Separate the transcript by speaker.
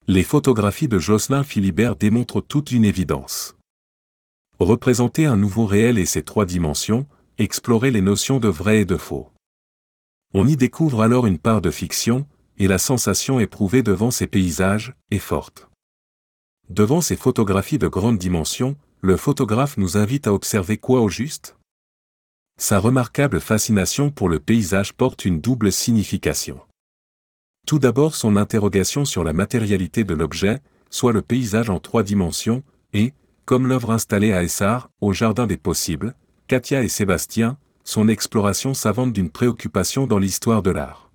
Speaker 1: Les photographies de Jocelyn Philibert démontrent toute une évidence. Représenter un nouveau réel et ses trois dimensions, explorer les notions de vrai et de faux. On y découvre alors une part de fiction, et la sensation éprouvée devant ces paysages est forte. Devant ces photographies de grande dimension, le photographe nous invite à observer quoi au juste ? Sa remarquable fascination pour le paysage porte une double signification. Tout d'abord son interrogation sur la matérialité de l'objet, soit le paysage en trois dimensions, et, comme l'œuvre installée à Essart, au Jardin des Possibles, Katia et Sébastien, son exploration savante d'une préoccupation dans l'histoire de l'art.